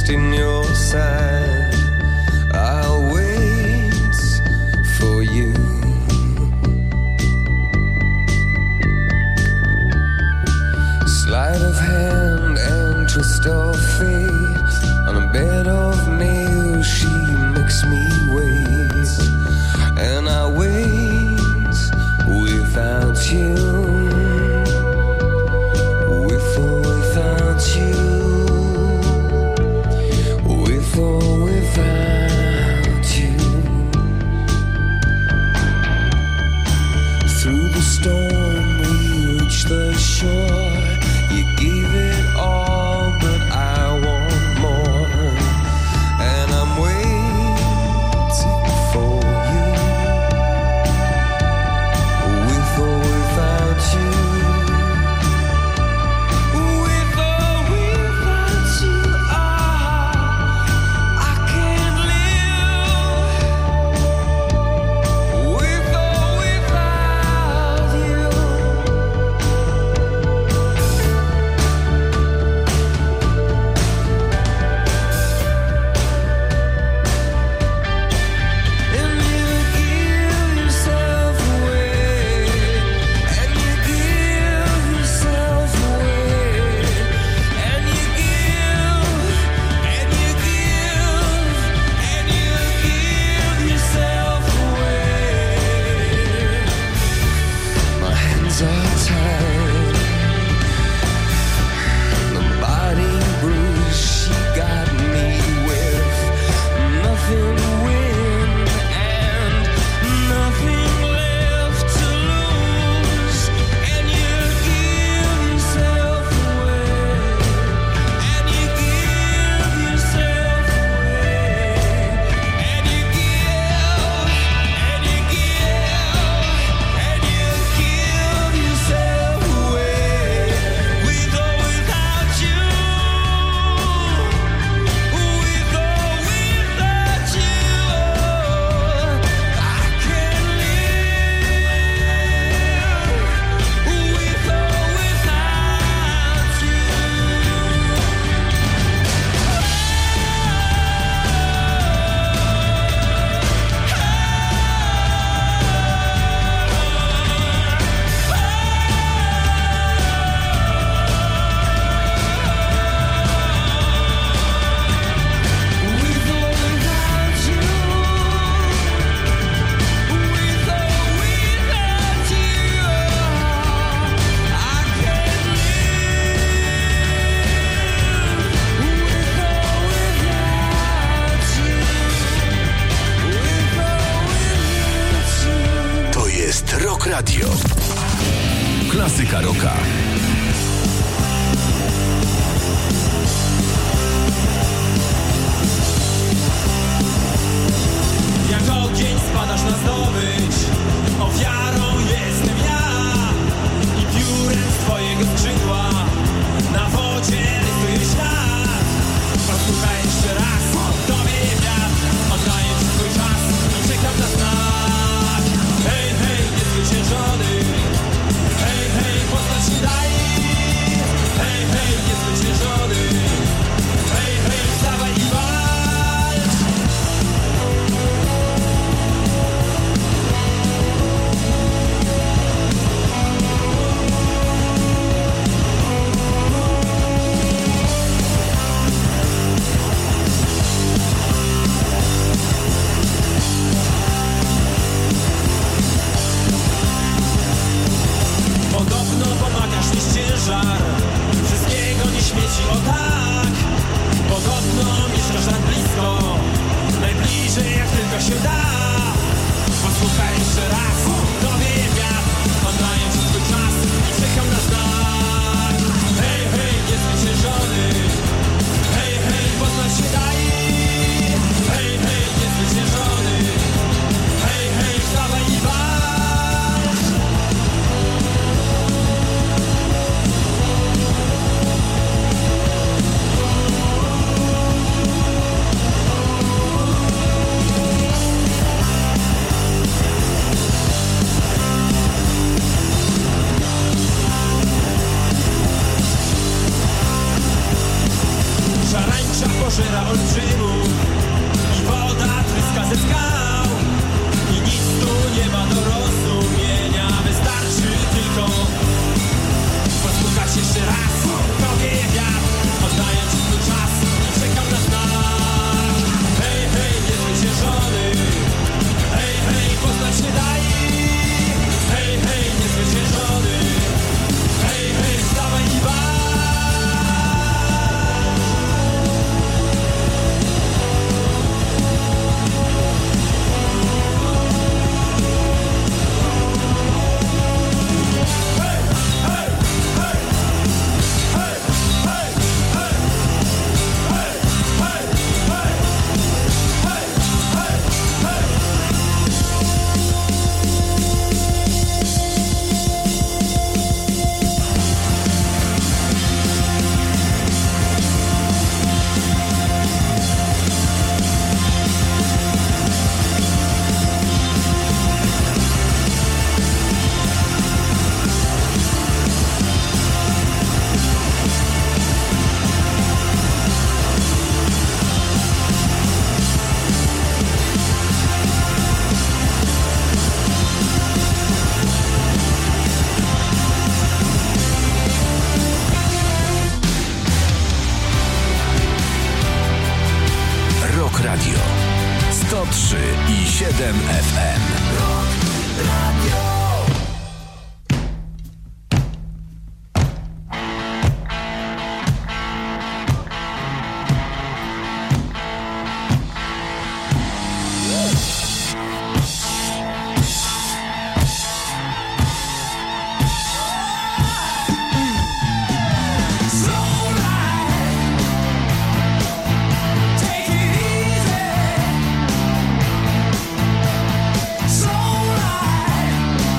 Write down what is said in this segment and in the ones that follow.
lost in your side. I'll wait for you. Sleight of hand and twist of fate. On a bed of nails she makes me wait. And I wait without you. With or without you. With or without you. Through the storm we reach the shore. You gave it all, but I want more. And I'm waiting for you. With or without you. With or without you. I can't live. With or without you. And you give yourself away. And you give yourself away. And you give. And you give. And you give yourself away. My hands are tied. The body bruise she got me with. Nothing to win and nothing left to lose. And you give yourself away. And you give yourself away. And you give. And you give. And you give yourself away. With or without you. With or without you. I can't live. With or without you. With or without you. With or without you. I can't live. With or without you. With or without you. To jest Rock Radio. Klasyka rocka. Jak ogień spadasz na zdobycz. Ofiarą jestem ja. I piórem z twojego skrzydła na wodzie rysuję świat. Posłuchaj jeszcze raz, tobie wiatr. Oddaję ci swój czas i czekam na znak. Hej, hej, niezwyciężony. Hej, hej, poznać się da. olbrzymów i woda tryska ze skał i nic tu nie ma do rozumienia. Wystarczy tylko posłuchać jeszcze raz, to wieje wiatr, oddaję ci swój czas i czekam na znak. Hej, hej, niezwyciężony, hej, hej, poznać się daj. Hej, hej, niezwyciężony, hej, hej, wstawaj i walcz. Radio 103,7 FM. So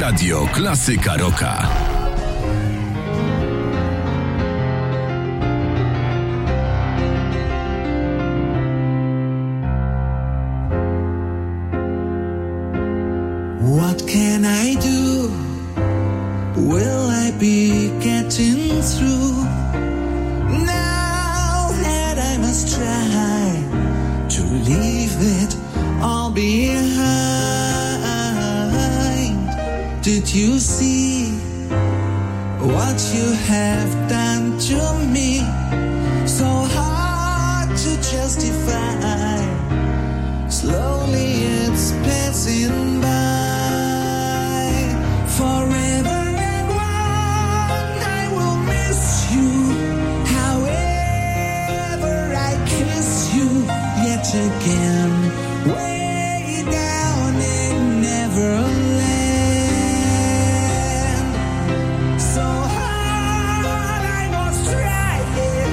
Radio Klasyka Rocka. What can I do? Will I be getting through? Now that I must try to leave it all behind. Did you see what you have done to me? So hard to justify. Slowly it's passing by. Forever and one I will miss you. However I kiss you yet again. Way down in Neverland. So hard I must try it.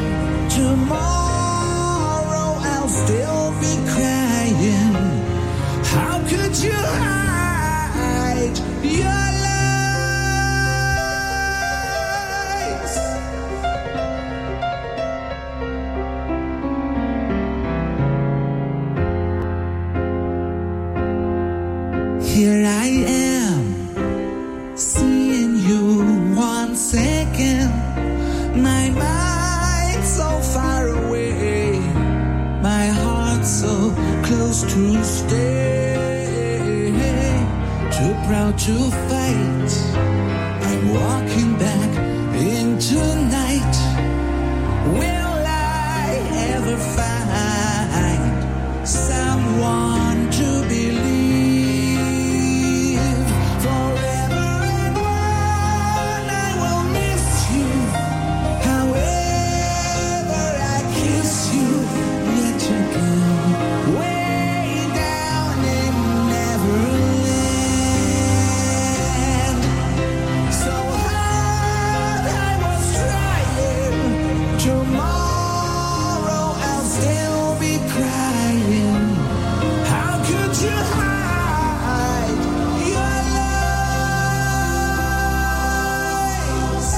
Tomorrow I'll still be crying. How could you hide your lies? Here I am, seeing you once again. My mind so far away, my heart so close to stay. Too proud to fight, I'm walking back into night. Will I ever find someone to believe? Forever and one I will miss you. However I kiss you yet again. Way down in Neverland. So hard I was trying. Tomorrow I'll still be crying. How could you hide your lies?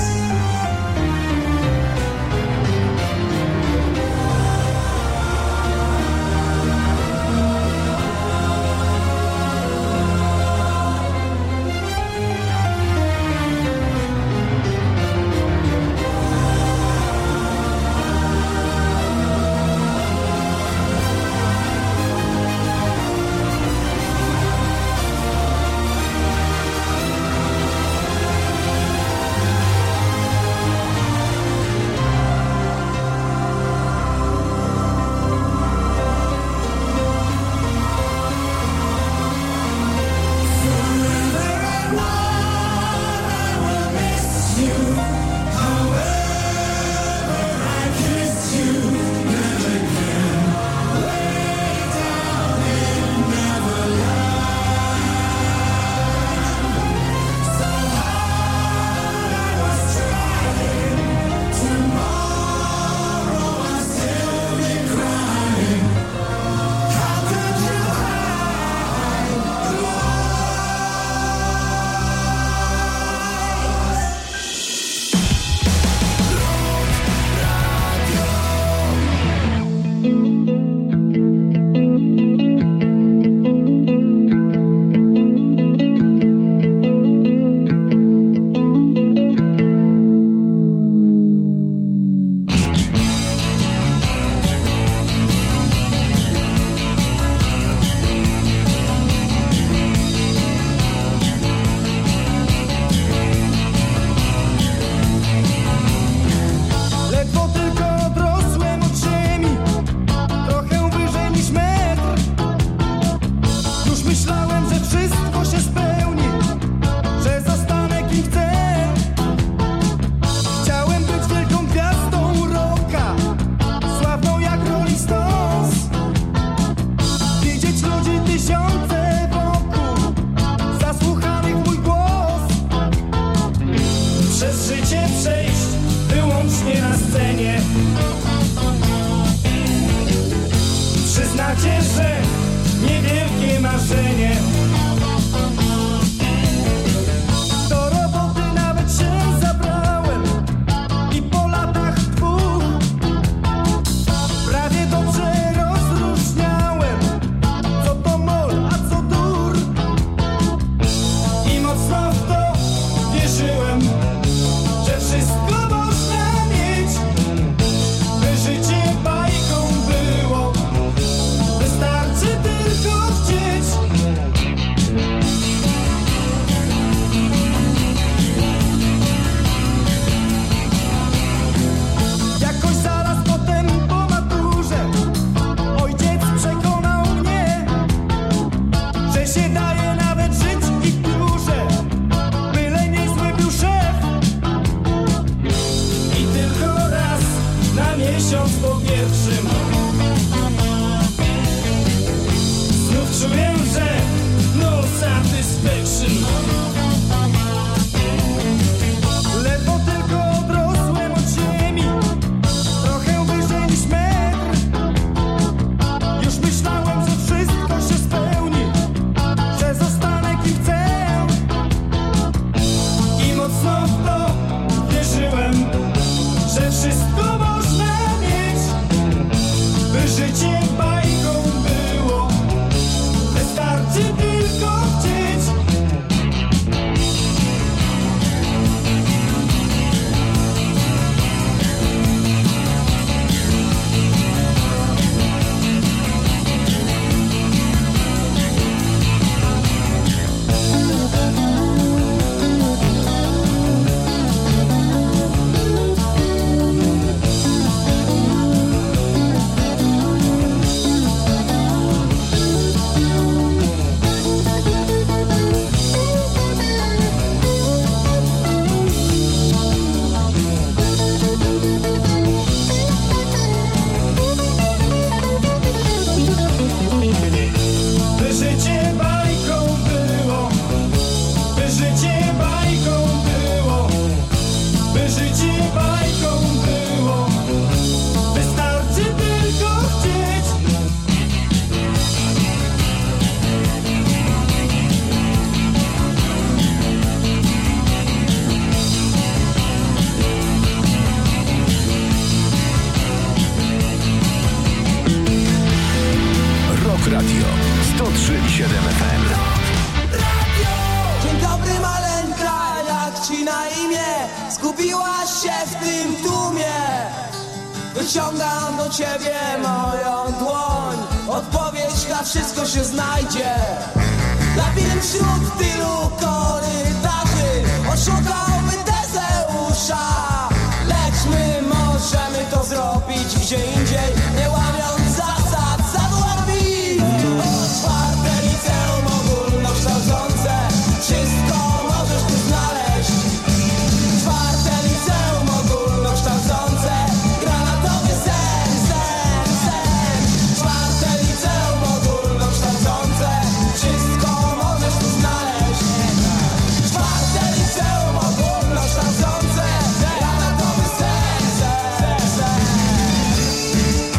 miesiąc po pierwszym. Znów czuję, że no satisfaction. Ledwo tylko odrosłem od ziemi, trochę wyżej niż metr. Już myślałem, że wszystko się spełni, że zostanę kim chcę. I mocno w to wierzyłem, że wszystko można mieć, by życie bajką było. Wystarczy tylko chcieć. By życie bajką było, by życie bajką było, by życie bajką było. Wystarczy tylko chcieć. Rock Radio 103,7 FM. Dzień dobry maleńka, jak ci na imię? Zgubiłaś się w tym tłumie. Wyciągam do ciebie moją dłoń. Odpowiedź na wszystko się znajdzie. Labirynt wśród tylu korytarzy oszukałby Tezeusza. Lecz my możemy to zrobić gdzie indziej, nie łamiąc zasad zadławi. Otwarte liceum ogólnokształcące, wszystko możesz tu znaleźć. Otwarte liceum ogólnokształcące, granatowy sen, sen, sen. Otwarte liceum ogólnokształcące, wszystko możesz tu znaleźć. Otwarte liceum ogólnokształcące, granatowy sen, sen, sen.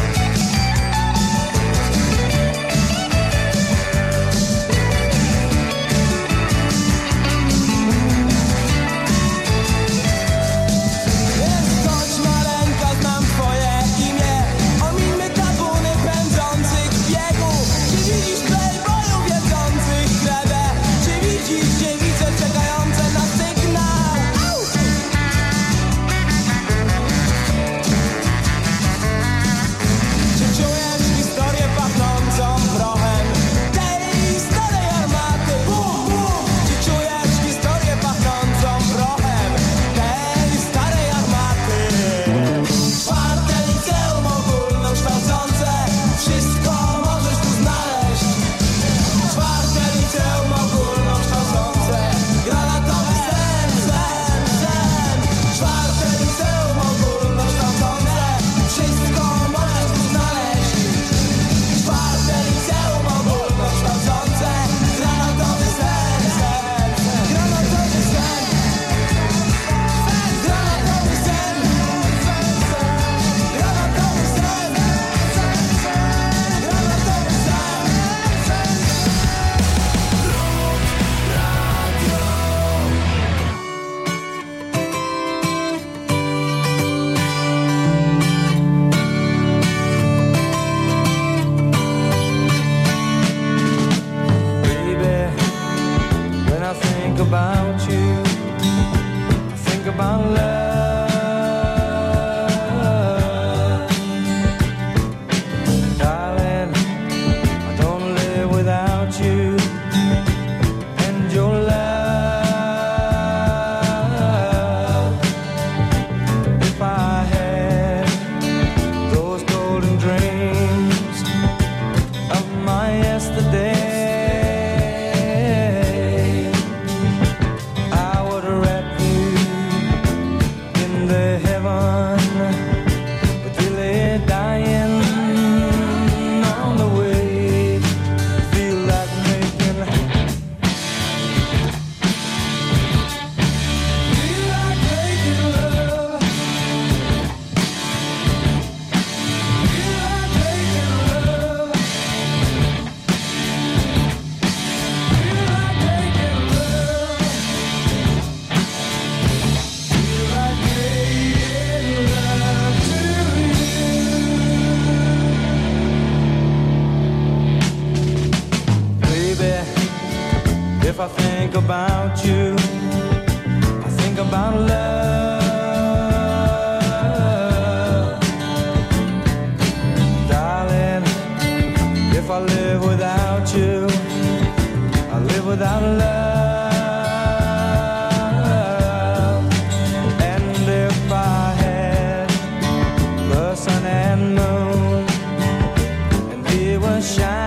the sun and moon, and they were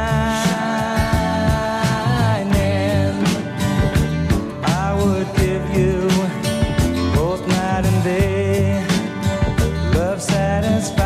shining. I would give you both night and day, love satisfied.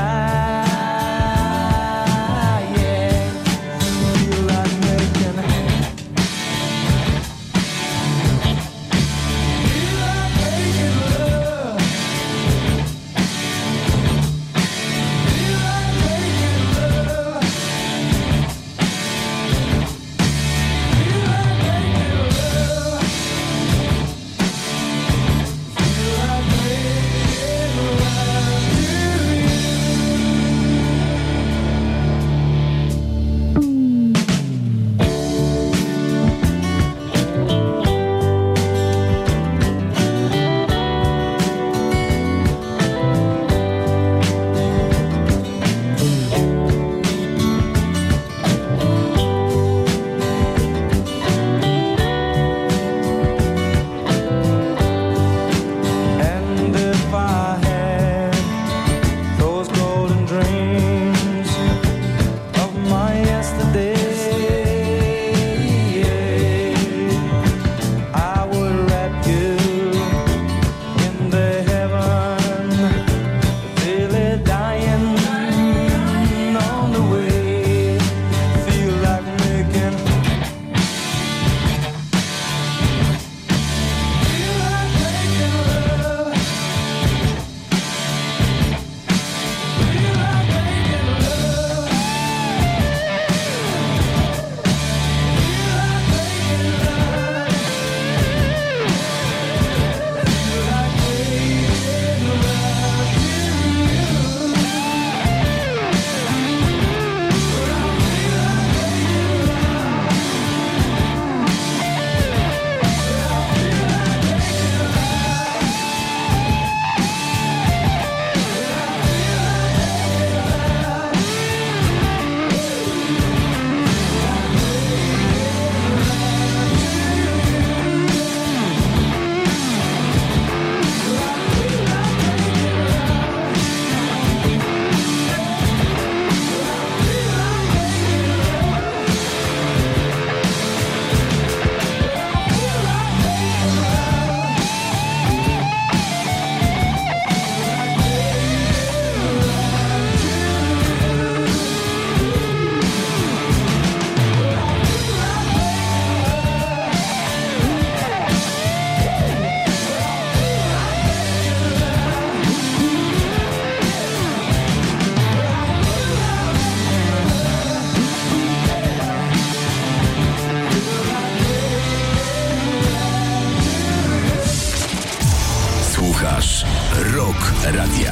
Rock Radia.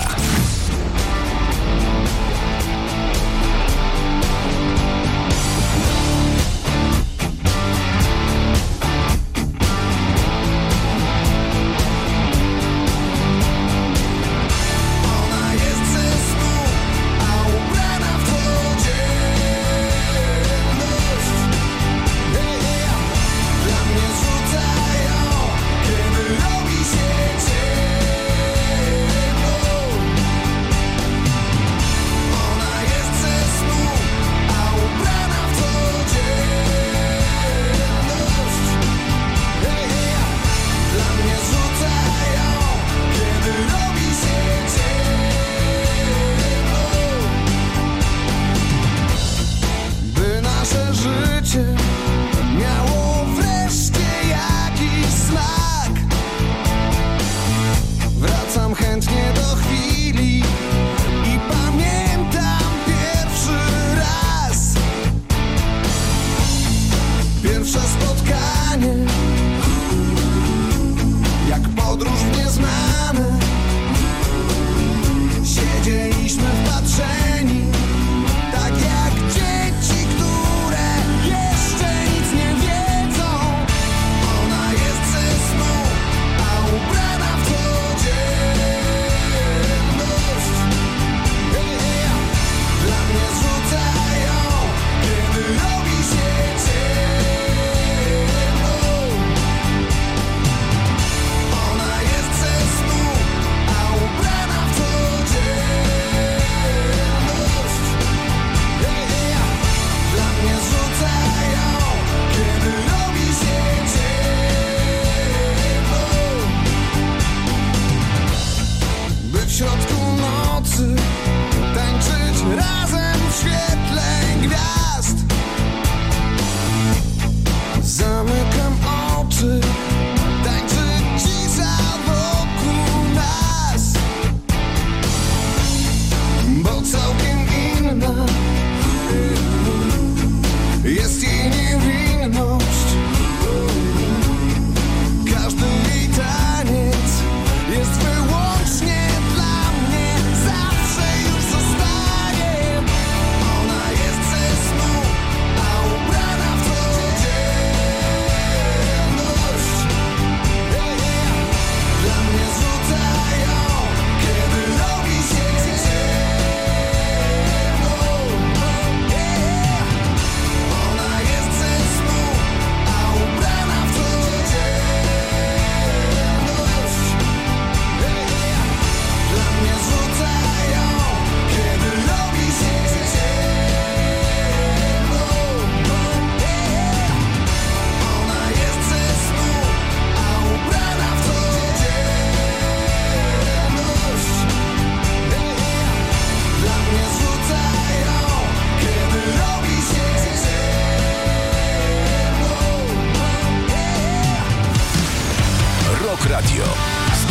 Robi się ciemno.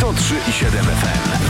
103,7 FM.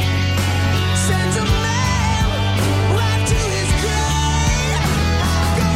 Go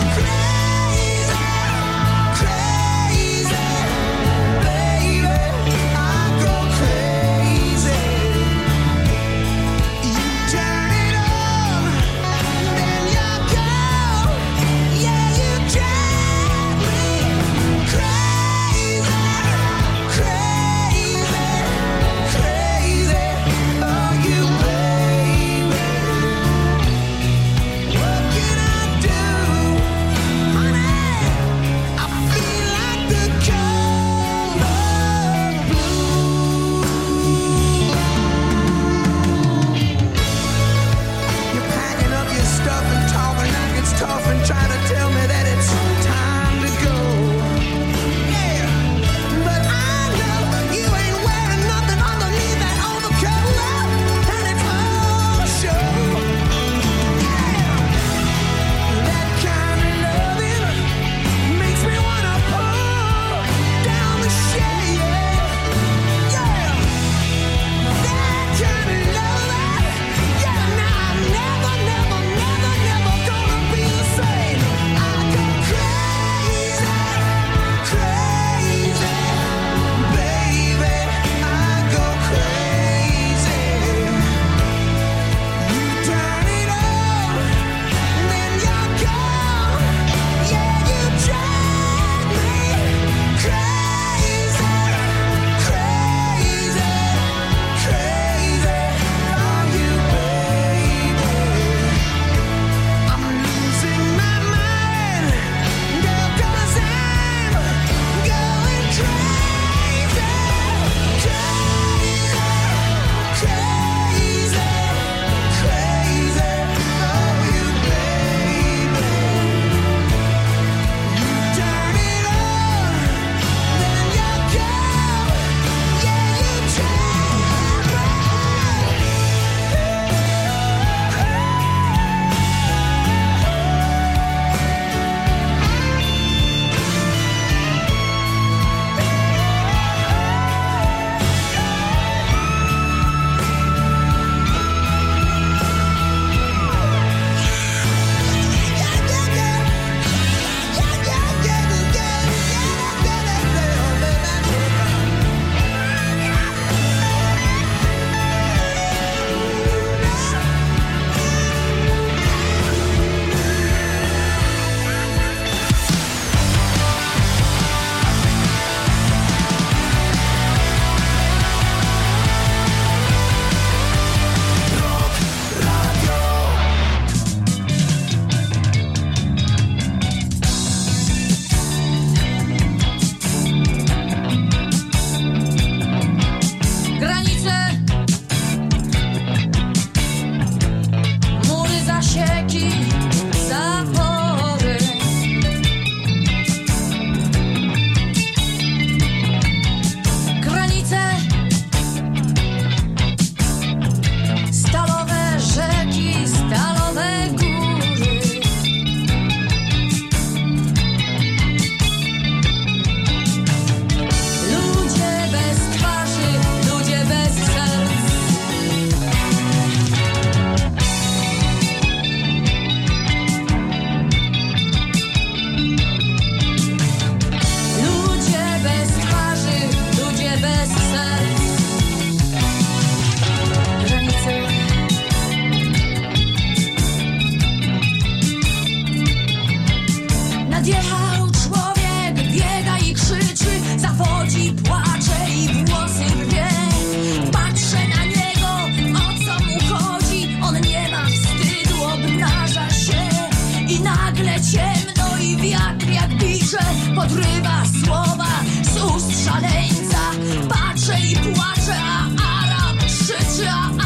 podrywa słowa z ust szaleńca. Patrzę i płaczę, a Arab krzyczy,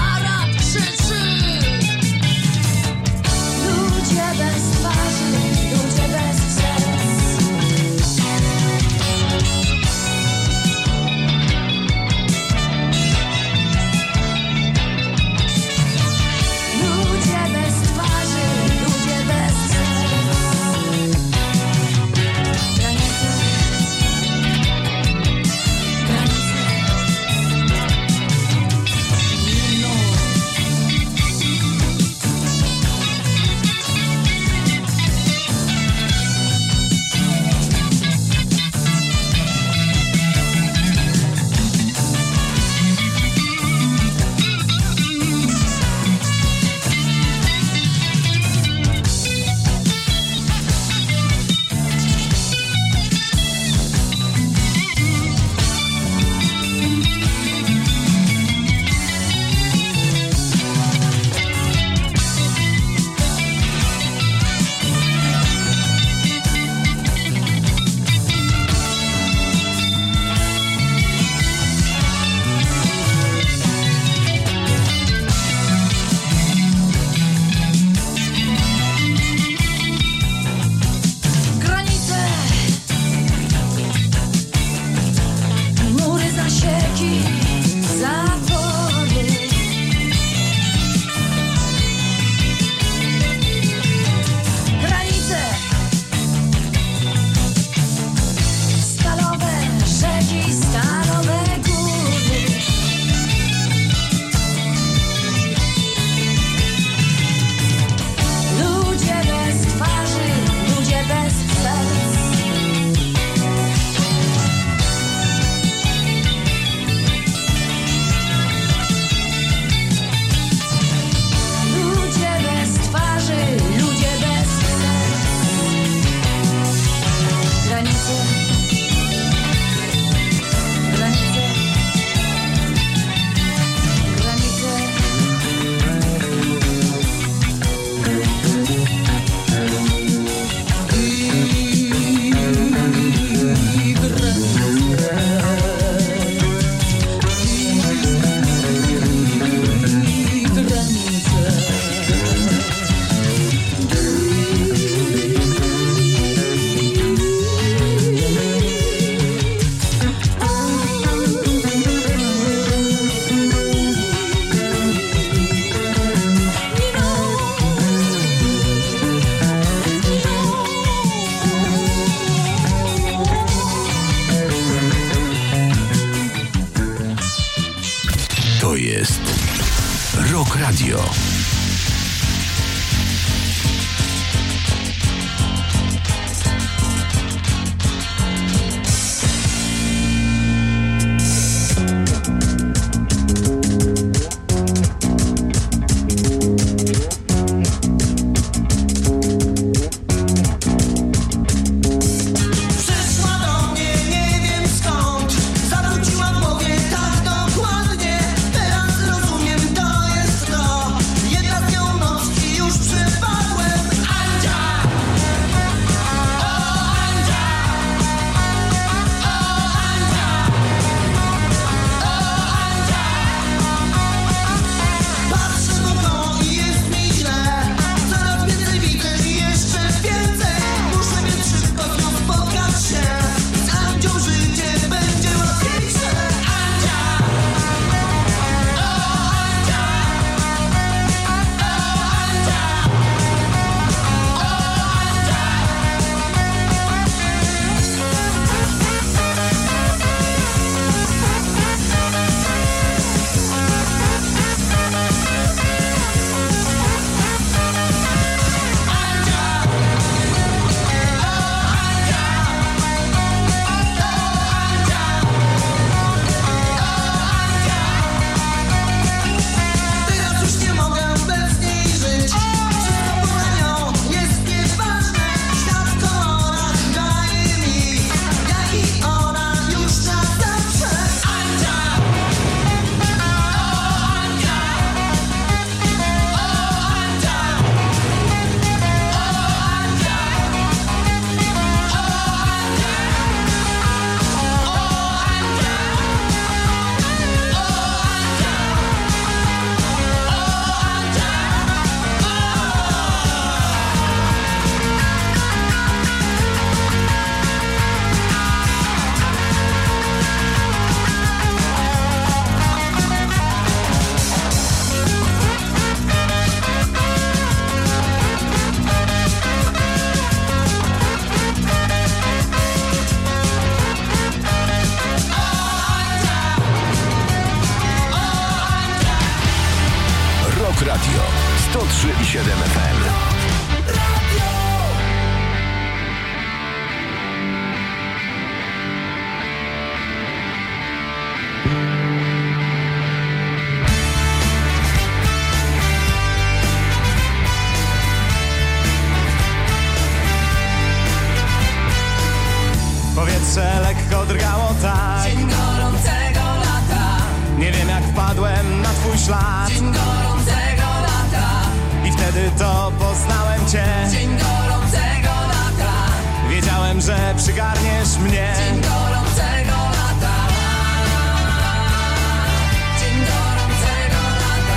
Ludzie bez twarzy, ludzie bez serc. Ludzie bez twarzy, ludzie bez serc. Granice, granice. Mury, zasieki, zapory. Granice, stalowe rzeki, stalowe góry. Ludzie bez twarzy, ludzie bez serc. Ludzie bez twarzy, ludzie bez serc. Granice, granice, To jest Rock Radio. Przyszła do mnie, nie wiem skąd. Zawróciła w głowie tak dokładnie. Teraz rozumiem, to jest to. 106,7 FM. Powietrze lekko drgało tak. Dzień gorącego lata. Nie wiem jak wpadłem na twój ślad. Dzień gorącego lata. I wtedy to poznałem cię. Dzień gorącego lata. Wiedziałem, że przygarniesz mnie. Dzień gorącego lata. Dzień gorącego lata.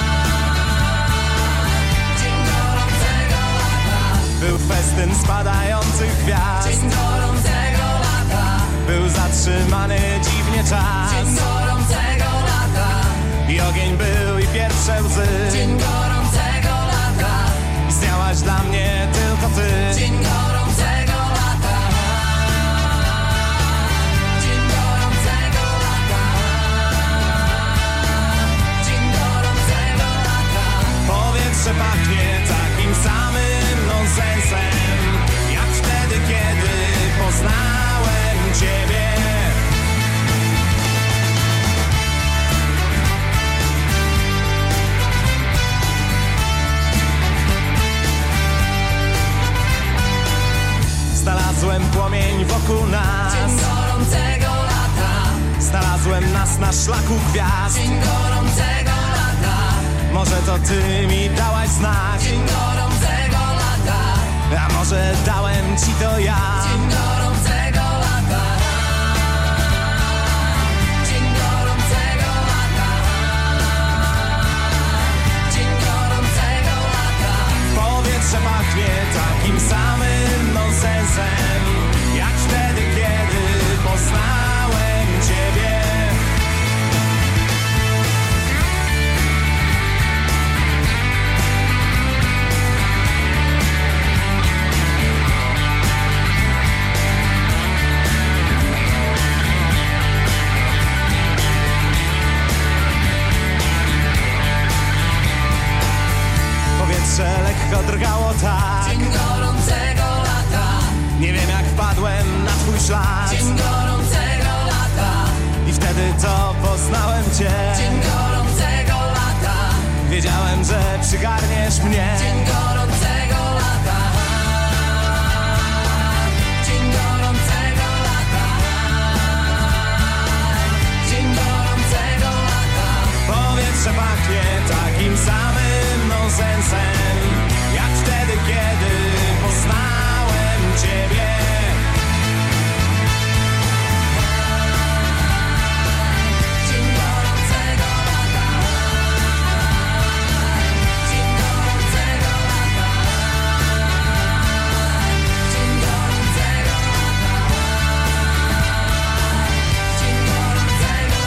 Dzień gorącego lata. Był festyn spadających gwiazd. Dzień gorącego lata. Był zatrzymany dziwnie czas. Dzień gorącego lata. I ogień był i pierwsze łzy. Dzień gorącego lata. Istniałaś dla mnie tylko ty. Dzień gorącego lata. Dzień gorącego lata. Dzień gorącego lata. Powietrze pachnie takim samym nonsensem, jak wtedy, kiedy poznałem ciebie. Znalazłem płomień wokół nas. Dzień gorącego lata. Znalazłem nas na szlaku gwiazd. Dzień gorącego lata. Może to ty mi dałaś znak, Dzień gorącego lata. a może dałem ci to ja. Dzień gorącego lata. Dzień gorącego lata. Dzień gorącego lata. Powietrze pachnie takim samym nonsensem, jak wtedy, kiedy poznałem ciebie. Powietrze lekko drgało tak. Dzień gorącego lata. Nie wiem jak wpadłem na twój ślad. Dzień gorącego lata. I wtedy to poznałem cię. Dzień gorącego lata. Wiedziałem, że przygarniesz mnie. Dzień gorącego lata. Dzień gorącego lata. Dzień gorącego lata. Powietrze pachnie takim samym nonsensem, jak wtedy, kiedy poznałem ciebie. Dzień gorącego lata. Dzień gorącego lata. Dzień gorącego lata. Dzień gorącego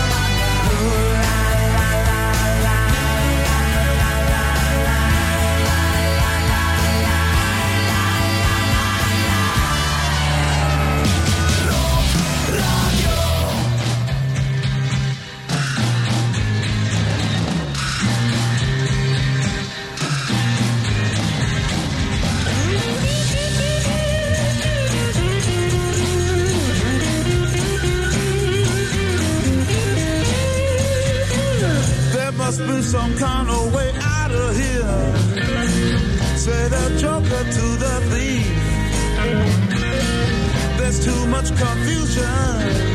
There must be some kind of way out of here. Say the joker to the thief. There's too much confusion.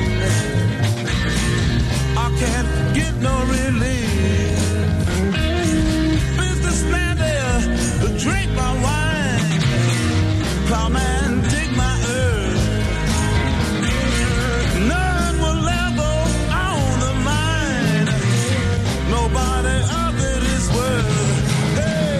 I can't get no relief. Businessman there, drink my wine. Plowman, dig my earth. None will level on the mine. Nobody of it is worth. Hey.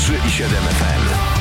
103,7 FM.